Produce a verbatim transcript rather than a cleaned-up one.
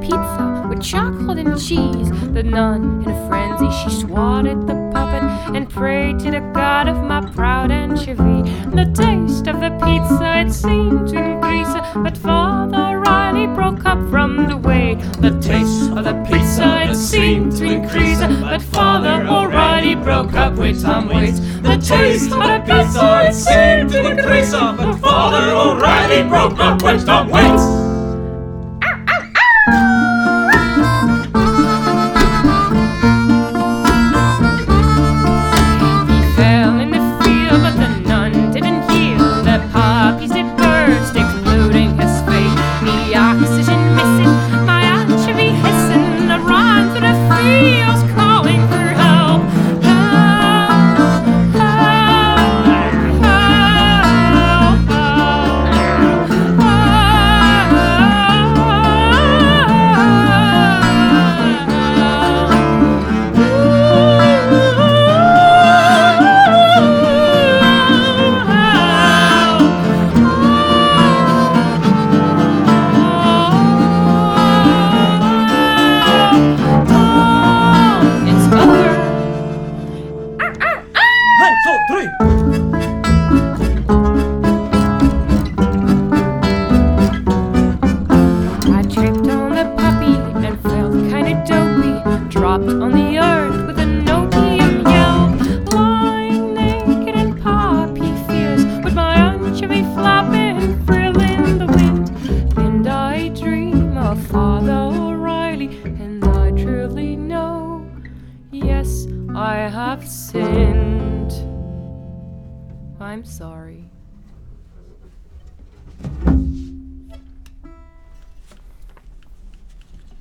pizza with chocolate and cheese. The nun, in a frenzy, she swatted the puppet and prayed to the god of my proud anchovy. The taste of the pizza, it seemed to increase, but Father Riley broke up from the wait. The taste of the pizza, it seemed to increase, but Father O'Reilly broke up with Tom Waits. The taste of the pizza, it seemed to increase, but Father O'Reilly broke up with Tom Waits. Dropped on the earth with a Nokian yell, lying naked in poppy fears, with my anchovy flapping, frill in the wind. And I dream of Father O'Reilly, and I truly know, yes, I have sinned. I'm sorry.